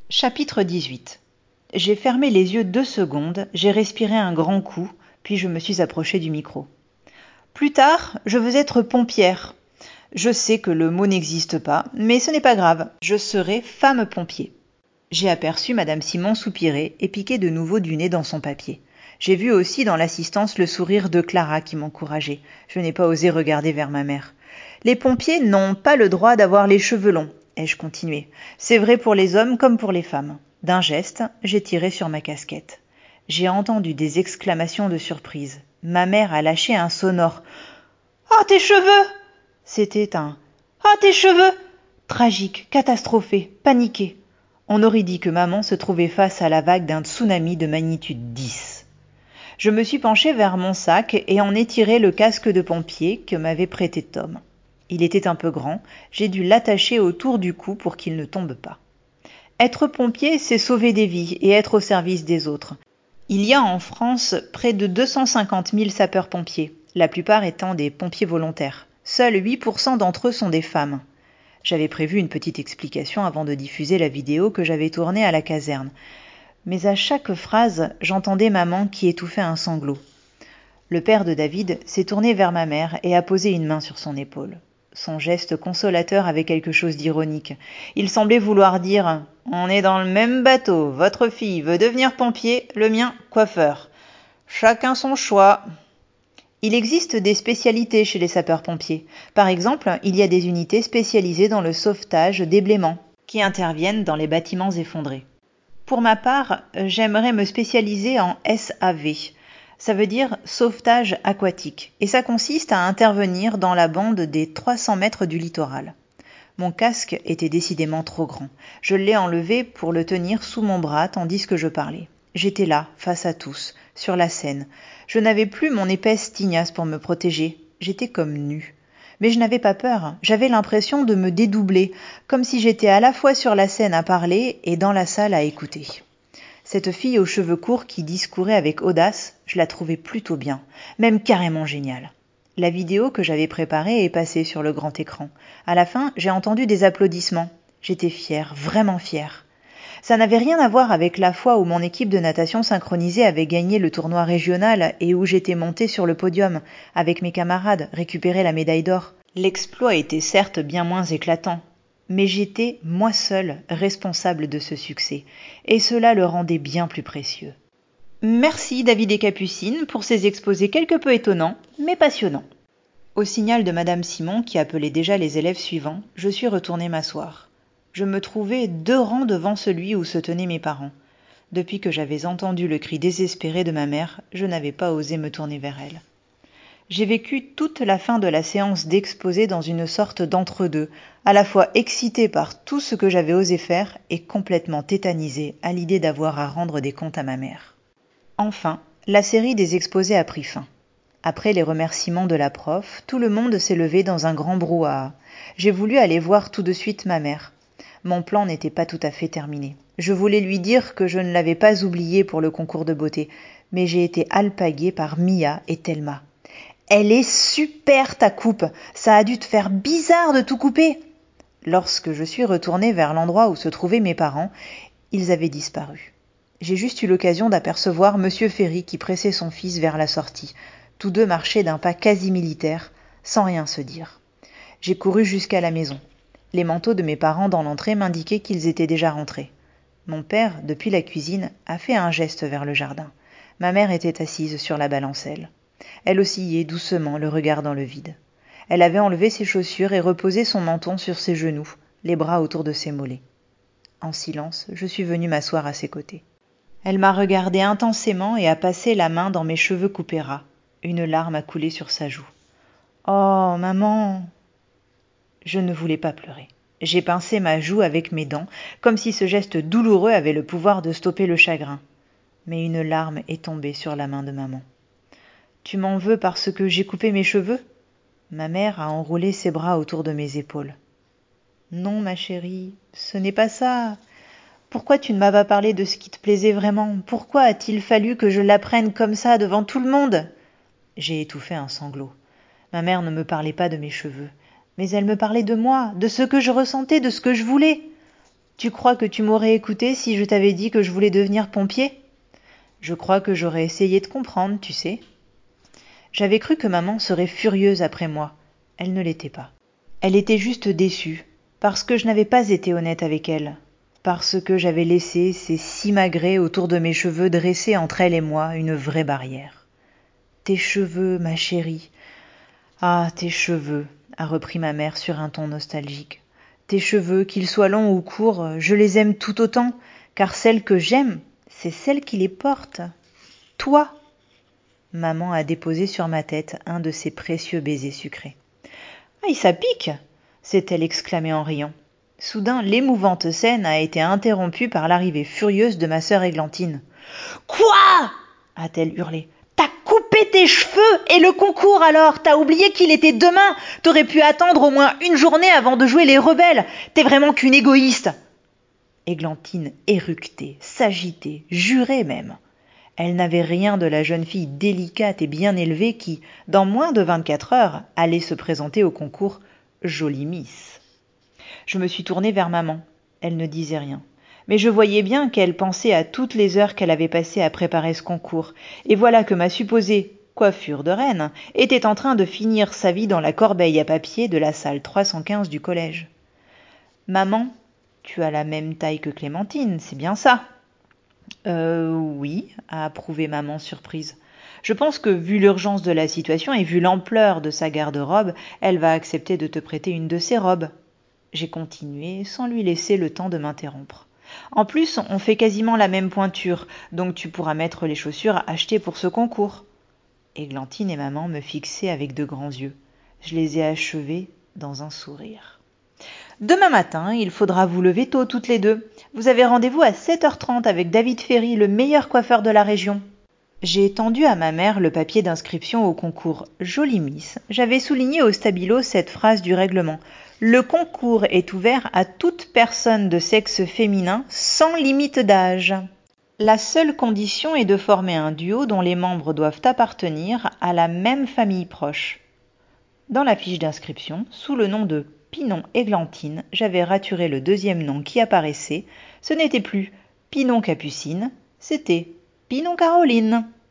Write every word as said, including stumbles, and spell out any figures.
Chapitre dix-huit. J'ai fermé les yeux deux secondes, j'ai respiré un grand coup, puis je me suis approchée du micro. Plus tard, je veux être pompière. Je sais que le mot n'existe pas, mais ce n'est pas grave, je serai femme pompier. J'ai aperçu Madame Simon soupirer et piquer de nouveau du nez dans son papier. J'ai vu aussi dans l'assistance le sourire de Clara qui m'encourageait. Je n'ai pas osé regarder vers ma mère. Les pompiers n'ont pas le droit d'avoir les cheveux longs, ai-je continué. C'est vrai pour les hommes comme pour les femmes. D'un geste, j'ai tiré sur ma casquette. J'ai entendu des exclamations de surprise. Ma mère a lâché un sonore « Ah, tes cheveux !» C'était un « Ah, tes cheveux !» tragique, catastrophé, paniqué. On aurait dit que maman se trouvait face à la vague d'un tsunami de magnitude dix. Je me suis penchée vers mon sac et en ai tiré le casque de pompier que m'avait prêté Tom. Il était un peu grand, j'ai dû l'attacher autour du cou pour qu'il ne tombe pas. Être pompier, c'est sauver des vies et être au service des autres. Il y a en France près de deux cent cinquante mille sapeurs-pompiers, la plupart étant des pompiers volontaires. Seuls huit pour cent d'entre eux sont des femmes. J'avais prévu une petite explication avant de diffuser la vidéo que j'avais tournée à la caserne. Mais à chaque phrase, j'entendais maman qui étouffait un sanglot. Le père de David s'est tourné vers ma mère et a posé une main sur son épaule. Son geste consolateur avait quelque chose d'ironique. Il semblait vouloir dire « On est dans le même bateau, votre fille veut devenir pompier, le mien coiffeur. Chacun son choix. » Il existe des spécialités chez les sapeurs-pompiers. Par exemple, il y a des unités spécialisées dans le sauvetage déblaiement, qui interviennent dans les bâtiments effondrés. Pour ma part, j'aimerais me spécialiser en S A V. Ça veut dire sauvetage aquatique, et ça consiste à intervenir dans la bande des trois cents mètres du littoral. Mon casque était décidément trop grand. Je l'ai enlevé pour le tenir sous mon bras tandis que je parlais. J'étais là, face à tous, sur la scène. Je n'avais plus mon épaisse tignasse pour me protéger. J'étais comme nue. Mais je n'avais pas peur. J'avais l'impression de me dédoubler, comme si j'étais à la fois sur la scène à parler et dans la salle à écouter. Cette fille aux cheveux courts qui discourait avec audace, je la trouvais plutôt bien, même carrément géniale. La vidéo que j'avais préparée est passée sur le grand écran. À la fin, j'ai entendu des applaudissements. J'étais fière, vraiment fière. Ça n'avait rien à voir avec la fois où mon équipe de natation synchronisée avait gagné le tournoi régional et où j'étais montée sur le podium, avec mes camarades, récupérer la médaille d'or. L'exploit était certes bien moins éclatant, mais j'étais, moi seule, responsable de ce succès, et cela le rendait bien plus précieux. Merci David et Capucine pour ces exposés quelque peu étonnants, mais passionnants. Au signal de Madame Simon, qui appelait déjà les élèves suivants, je suis retournée m'asseoir. Je me trouvais deux rangs devant celui où se tenaient mes parents. Depuis que j'avais entendu le cri désespéré de ma mère, je n'avais pas osé me tourner vers elle. J'ai vécu toute la fin de la séance d'exposé dans une sorte d'entre-deux, à la fois excitée par tout ce que j'avais osé faire et complètement tétanisée à l'idée d'avoir à rendre des comptes à ma mère. Enfin, la série des exposés a pris fin. Après les remerciements de la prof, tout le monde s'est levé dans un grand brouhaha. J'ai voulu aller voir tout de suite ma mère. Mon plan n'était pas tout à fait terminé. Je voulais lui dire que je ne l'avais pas oubliée pour le concours de beauté, mais j'ai été alpaguée par Mia et Thelma. « Elle est super ta coupe, ça a dû te faire bizarre de tout couper !» Lorsque je suis retournée vers l'endroit où se trouvaient mes parents, ils avaient disparu. J'ai juste eu l'occasion d'apercevoir Monsieur Ferry qui pressait son fils vers la sortie. Tous deux marchaient d'un pas quasi militaire, sans rien se dire. J'ai couru jusqu'à la maison. Les manteaux de mes parents dans l'entrée m'indiquaient qu'ils étaient déjà rentrés. Mon père, depuis la cuisine, a fait un geste vers le jardin. Ma mère était assise sur la balancelle. Elle oscillait doucement, le regard dans le vide. Elle avait enlevé ses chaussures et reposé son menton sur ses genoux, les bras autour de ses mollets. En silence, je suis venue m'asseoir à ses côtés. Elle m'a regardé intensément et a passé la main dans mes cheveux coupés ras. Une larme a coulé sur sa joue. « Oh, maman !» Je ne voulais pas pleurer. J'ai pincé ma joue avec mes dents, comme si ce geste douloureux avait le pouvoir de stopper le chagrin. Mais une larme est tombée sur la main de maman. « Tu m'en veux parce que j'ai coupé mes cheveux ?» Ma mère a enroulé ses bras autour de mes épaules. « Non, ma chérie, ce n'est pas ça. Pourquoi tu ne m'as pas parlé de ce qui te plaisait vraiment? Pourquoi a-t-il fallu que je l'apprenne comme ça devant tout le monde ?» J'ai étouffé un sanglot. Ma mère ne me parlait pas de mes cheveux, mais elle me parlait de moi, de ce que je ressentais, de ce que je voulais. Tu crois que tu m'aurais écouté si je t'avais dit que je voulais devenir pompier ? Je crois que j'aurais essayé de comprendre, tu sais. J'avais cru que maman serait furieuse après moi. Elle ne l'était pas. Elle était juste déçue, parce que je n'avais pas été honnête avec elle, parce que j'avais laissé ces simagrées autour de mes cheveux dresser entre elle et moi une vraie barrière. Tes cheveux, ma chérie. Ah, tes cheveux, a repris ma mère sur un ton nostalgique. Tes cheveux, qu'ils soient longs ou courts, je les aime tout autant, car celle que j'aime, c'est celle qui les porte. Toi. Maman a déposé sur ma tête un de ses précieux baisers sucrés. « Ah, ça pique !» s'est-elle exclamée en riant. Soudain, l'émouvante scène a été interrompue par l'arrivée furieuse de ma sœur Églantine. « Quoi ?» a-t-elle hurlé. « T'as coupé tes cheveux et le concours alors ? T'as oublié qu'il était demain ? T'aurais pu attendre au moins une journée avant de jouer les rebelles. T'es vraiment qu'une égoïste !» Églantine éructait, s'agitait, jurait même. Elle n'avait rien de la jeune fille délicate et bien élevée qui, dans moins de vingt-quatre heures, allait se présenter au concours Jolie Miss. Je me suis tournée vers maman. Elle ne disait rien. Mais je voyais bien qu'elle pensait à toutes les heures qu'elle avait passées à préparer ce concours. Et voilà que ma supposée coiffure de reine était en train de finir sa vie dans la corbeille à papier de la salle trois cent quinze du collège. « Maman, tu as la même taille que Clémentine, c'est bien ça ?» Euh, oui, a approuvé maman surprise. Je pense que, vu l'urgence de la situation et vu l'ampleur de sa garde-robe, elle va accepter de te prêter une de ses robes. J'ai continué, sans lui laisser le temps de m'interrompre. En plus, on fait quasiment la même pointure, donc tu pourras mettre les chaussures achetées pour ce concours. Églantine et maman me fixaient avec de grands yeux. Je les ai achevées dans un sourire. Demain matin, il faudra vous lever tôt toutes les deux. Vous avez rendez-vous à sept heures trente avec David Ferry, le meilleur coiffeur de la région. J'ai tendu à ma mère le papier d'inscription au concours Jolie Miss. J'avais souligné au stabilo cette phrase du règlement. Le concours est ouvert à toute personne de sexe féminin sans limite d'âge. La seule condition est de former un duo dont les membres doivent appartenir à la même famille proche. Dans la fiche d'inscription, sous le nom de Pinon-Églantine, j'avais raturé le deuxième nom qui apparaissait. Ce n'était plus Pinon-Capucine, c'était Pinon-Caroline.